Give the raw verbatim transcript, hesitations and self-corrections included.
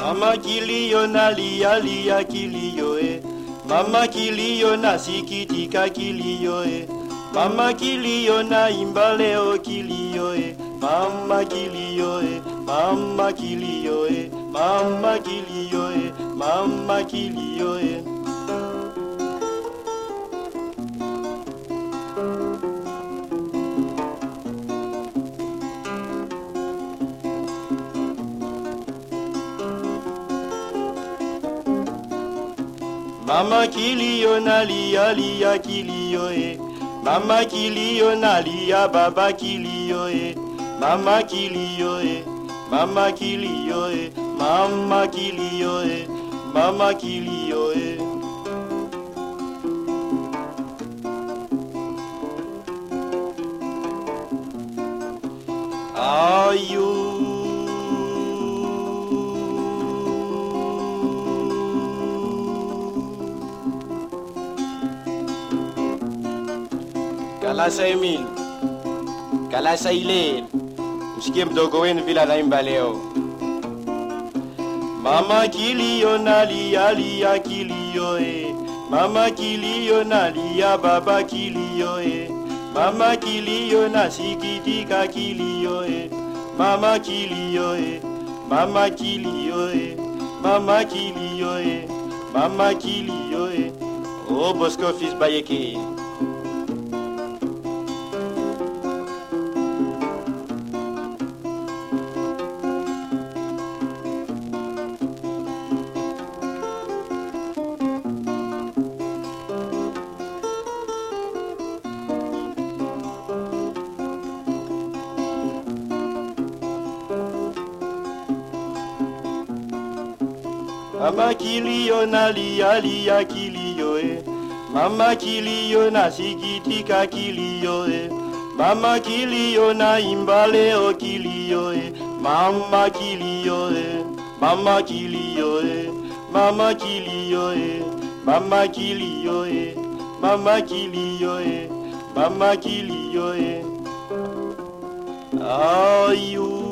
Mama kilio nalia lia kilio eh. Mama kilio nasikitika kilio eh. Mama kilio naimba leo kilio eh. Mama kilio eh. Mama kilio eh. Mama kilio eh. Mama kilio eh. Mama kilio nalia lia kilio eh. Mama kilio nalia baba kilio eh. Mama kilio eh. Mama kilio eh. Mama kilio eh. Mama kilio eh. Are you Kalasa Emil, Kalasa Ile, msikie mdogo wenu vile anaimba leo. Mama kilio nalia lia kilio eh. Mama kilio nalia baba kilio eh. Mama kilio nasikitika kilio eh. Mama kilio eh. Mama kilio eh. Mama kilio eh. Mama kilio eh. Oh Bosco fils Bayeke. Mama kilio nalia lia kilio eh. Mama kilio nasikitika kilio eh. Mama kilio naimba leo kilio eh. Mama kilio eh. Mama kilio eh. Mama kilio eh. Mama kilio eh. Mama kilio eh. Mama kilio eh. Are you